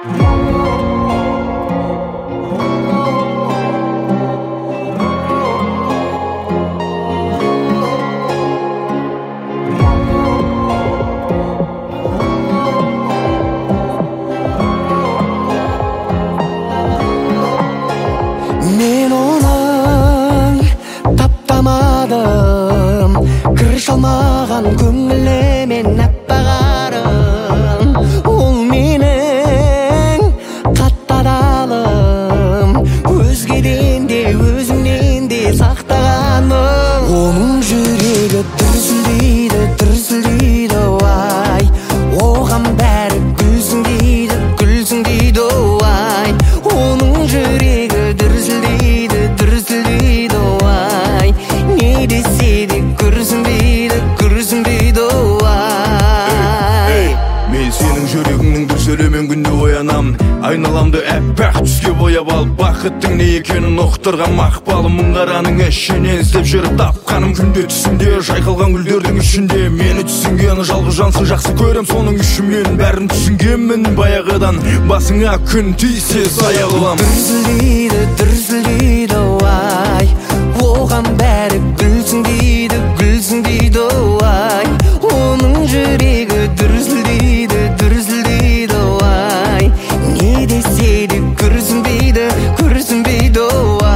Men onun taptamadım, kırışalmagan köngüle men appagarım. Ol mening kattadalım, özgeden de özüngden de saktagaным. Onun жүрегі дүрсілдейді, дүрсілдейді ай, оған бәрі күлсін дейді, күлсін дейді ай. Оның жүрегі дүрсілдейді, дүрсілдейді ай, не десе де күрсінбейді, күрсінбейді ай. Мен сенің жүрегіңнің дүрсілімен күнде оянам, айналамды әппақ түске бояп алып, бақыттың не екенін ұқтырған мақпалым. Мұңғараның ішінен іздеп жүріп тапқаным, күнде түсімде жайқалған гүлдердің ішінде мені түсінген жалғыз жансың, жақсы көрем соның үшін мен бәрін түсінгенмін баяғыдан. Басыңа күн тисе сая қылам. Дүрсілдейді, дүрсілдейді ай, оған бәрі күлсін дейді, күлсін дейді ай. Оның жүрегі дүрсілдейді, дүрсілдейді ай, не десе де күрсінбейді, күрсінбейді ай.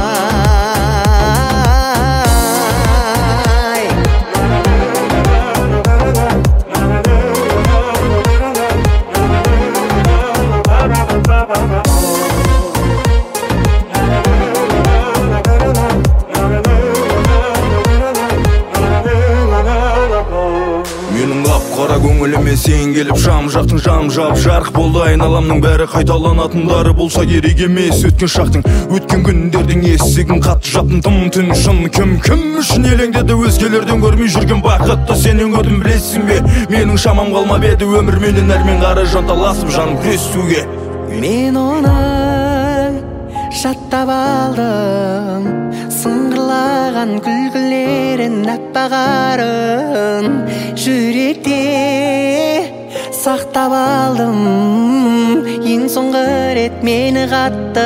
Менің қап-қара көңіліме сен келіп шам жақтың, жам жап жарық болды. Айналамның бәрі қайталанатындары болса керек емес. Өткен шақтың, өткен күндердің есігін қатты жаптым, тым түн шын. Кім үшін елеңдеді, өзгелерден көрмей жүрген бақытты сенен көрдім, білесің бе? Менің шамам қалмап еді өмірменен әрмен қара жанталасып жаным күресуге. Мен оны жаттап алдым, сыңғырлаған күлкілерін аппағарын жүректе сақтап алдым. Ең соңғы рет мені қатты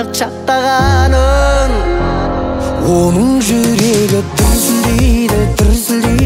құшақтағанын. Оның жүрегі дүрсілдейді, дүрсілдейді